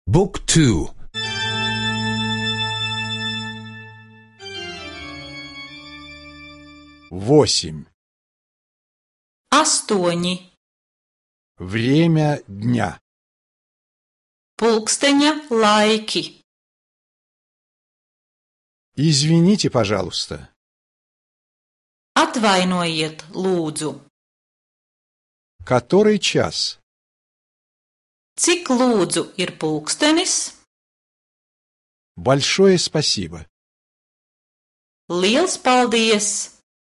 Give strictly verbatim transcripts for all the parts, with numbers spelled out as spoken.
Book two. Восемь. Astoņi. Время дня. Pulksteņa laiki. Извините, пожалуйста. Atvainojiet, lūdzu. Который час? Cik lūdzu ir pulkstenis? Большое спасибо. Liels paldies!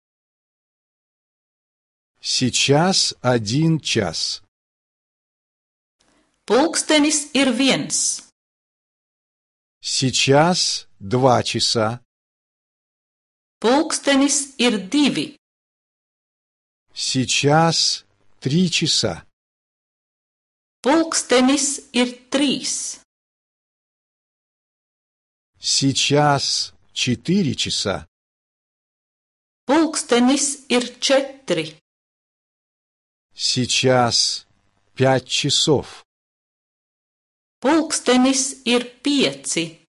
Сейчас один час. Pulkstenis ir viens. Сейчас два часа. Pulkstenis ir divi. Сейчас три часа. Pulkstenis ir trīs. Сейчас четыре часа. Pulkstenis ir četri. Сейчас пять часов. Pulkstenis ir pieci.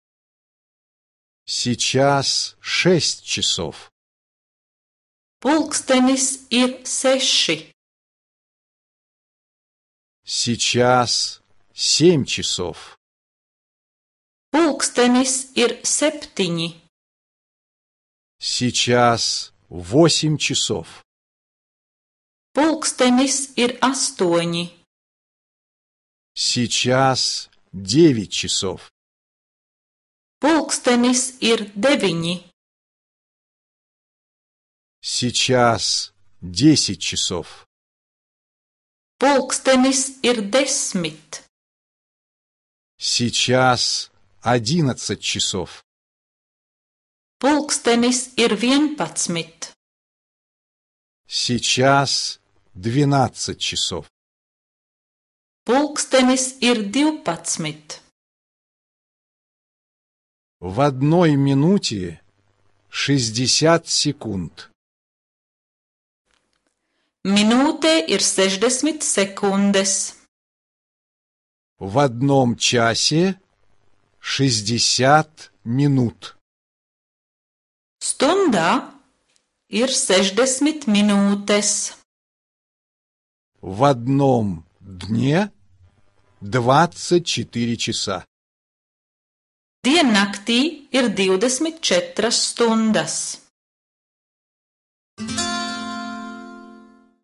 Сейчас шесть часов. Pulkstenis ir seši. Сейчас семь часов. Pulkstenis ir septiņi. Сейчас восемь часов. Pulkstenis ir astoņi. Сейчас девять часов. Pulkstenis ir deviņi. Сейчас десять часов. Pulkstenis ir desmit. Сейчас одиннадцать часов. Pulkstenis ir vienpadsmit. Сейчас двенадцать часов. Pulkstenis ir divpadsmit. В одной минуте шестьдесят секунд. Minūtē ir sešdesmit sekundes. В одном часе шестьдесят минут. Stundā ir sešdesmit minūtes. В одном дне двадцать четыре часа. Diennaktī ir divdesmit četras stundas.